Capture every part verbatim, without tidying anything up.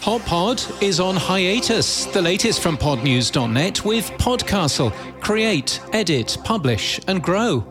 Hot Pod is on hiatus. The latest from pod news dot net with Podcastle. Create, edit, publish and grow.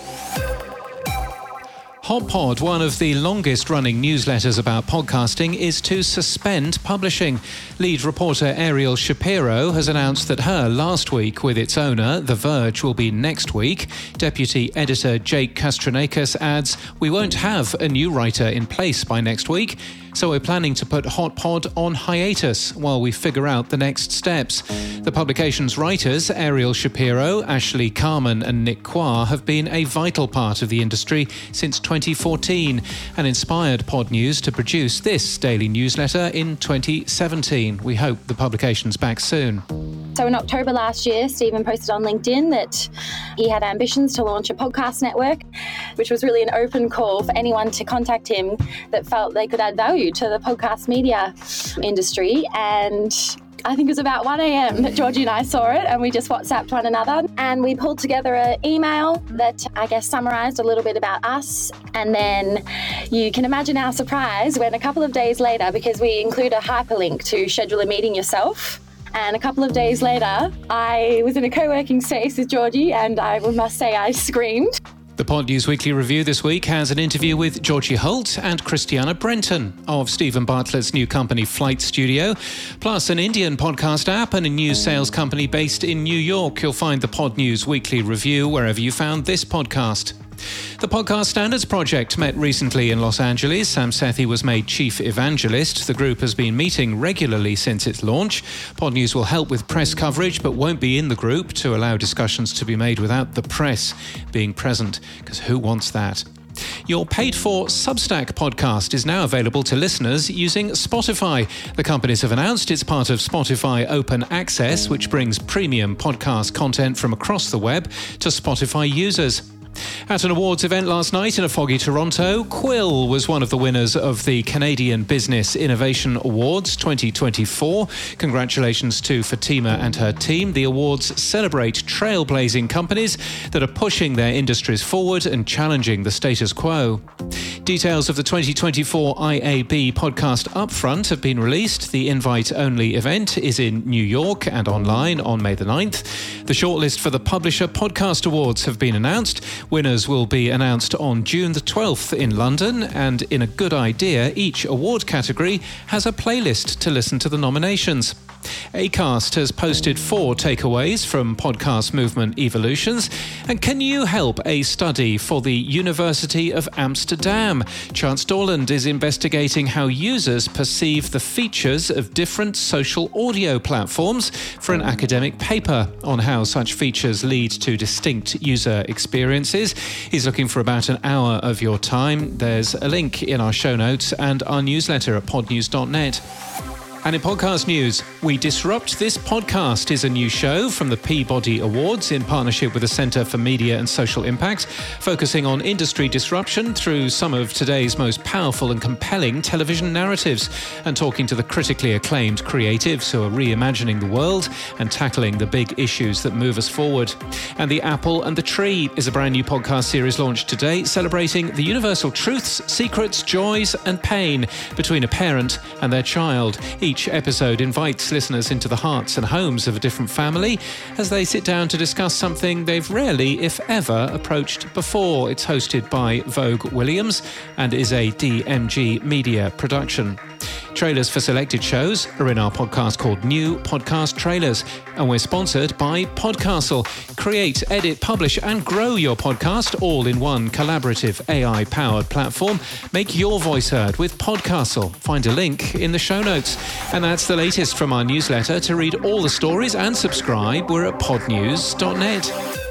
Hot Pod, one of the longest-running newsletters about podcasting, is to suspend publishing. Lead reporter Ariel Shapiro has announced that her last week with its owner, The Verge, will be next week. Deputy editor Jake Kastrenakis adds, "We won't have a new writer in place by next week, so we're planning to put Hot Pod on hiatus while we figure out the next steps." The publication's writers, Ariel Shapiro, Ashley Carman and Nick Quah, have been a vital part of the industry since twenty fourteen and inspired Pod News to produce this daily newsletter in twenty seventeen. We hope the publication's back soon. So in October last year, Stephen posted on LinkedIn that he had ambitions to launch a podcast network, which was really an open call for anyone to contact him that felt they could add value to the podcast media industry. And I think it was about one a.m. that Georgie and I saw it, and we just WhatsApped one another, and we pulled together an email that I guess summarised a little bit about us. And then you can imagine our surprise when a couple of days later, because we include a hyperlink to schedule a meeting yourself, and a couple of days later, I was in a co-working space with Georgie, and I must say I screamed. The Pod News Weekly Review this week has an interview with Georgie Holt and Christiana Brenton of Stephen Bartlett's new company Flight Studio, plus an Indian podcast app and a new sales company based in New York. You'll find the Pod News Weekly Review wherever you found this podcast. The Podcast Standards Project met recently in Los Angeles. Sam Sethi was made chief evangelist. The group has been meeting regularly since its launch. Pod News will help with press coverage, but won't be in the group to allow discussions to be made without the press being present, because who wants that? Your paid-for Substack podcast is now available to listeners using Spotify. The companies have announced it's part of Spotify Open Access, which brings premium podcast content from across the web to Spotify users. At an awards event last night in a foggy Toronto, Quill was one of the winners of the Canadian Business Innovation Awards twenty twenty-four. Congratulations to Fatima and her team. The awards celebrate trailblazing companies that are pushing their industries forward and challenging the status quo. Details of the twenty twenty-four I A B Podcast Upfront have been released. The invite-only event is in New York and online on May the ninth. The shortlist for the Publisher Podcast Awards have been announced. Winners will be announced on June the twelfth in London, and in a good idea, each award category has a playlist to listen to the nominations. Acast has posted four takeaways from Podcast Movement Evolutions. And can you help a study for the University of Amsterdam? Chance Dorland is investigating how users perceive the features of different social audio platforms for an academic paper on how such features lead to distinct user experiences. He's looking for about an hour of your time. There's a link in our show notes and our newsletter at pod news dot net. And in podcast news, We Disrupt This Podcast is a new show from the Peabody Awards in partnership with the Centre for Media and Social Impact, focusing on industry disruption through some of today's most powerful and compelling television narratives, and talking to the critically acclaimed creatives who are reimagining the world and tackling the big issues that move us forward. And The Apple and the Tree is a brand new podcast series launched today, celebrating the universal truths, secrets, joys and pain between a parent and their child. Each episode invites listeners into the hearts and homes of a different family as they sit down to discuss something they've rarely, if ever, approached before. It's hosted by Vogue Williams and is a D M G Media production. Trailers for selected shows are in our podcast called New Podcast Trailers, and we're sponsored by Podcastle. Create, edit, publish and grow your podcast all in one collaborative A I-powered platform. Make your voice heard with Podcastle. Find a link in the show notes. And that's the latest from our newsletter. To read all the stories and subscribe, we're at pod news dot net.